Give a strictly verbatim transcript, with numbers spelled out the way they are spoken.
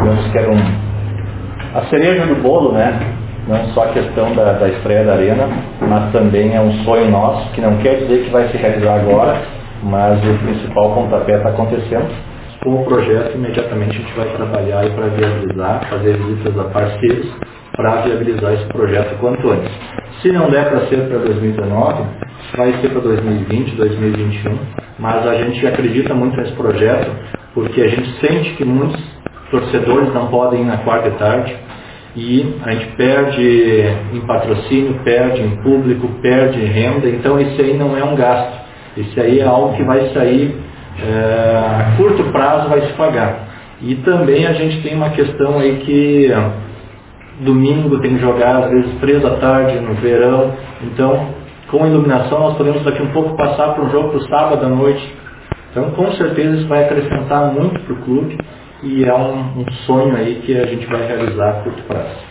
digamos que era um, a cereja do bolo, né? Não só a questão da, da estreia da arena, mas também é um sonho nosso, que não quer dizer que vai se realizar agora, mas o principal pontapé está acontecendo. Com o projeto, imediatamente a gente vai trabalhar para viabilizar, fazer visitas a parceiros, para viabilizar esse projeto quanto antes. Se não der para ser para dois mil e dezenove, vai ser para dois mil e vinte, dois mil e vinte e um, mas a gente acredita muito nesse projeto, porque a gente sente que muitos torcedores não podem ir na quarta e tarde, e a gente perde em patrocínio, perde em público, perde em renda, então isso aí não é um gasto, isso aí é algo que vai sair, é, a curto prazo vai se pagar. E também a gente tem uma questão aí que domingo tem que jogar às vezes três da tarde no verão, então com iluminação nós podemos daqui um pouco passar para um jogo para o sábado à noite, então com certeza isso vai acrescentar muito para o clube. E é um, um sonho aí que a gente vai realizar a curto prazo.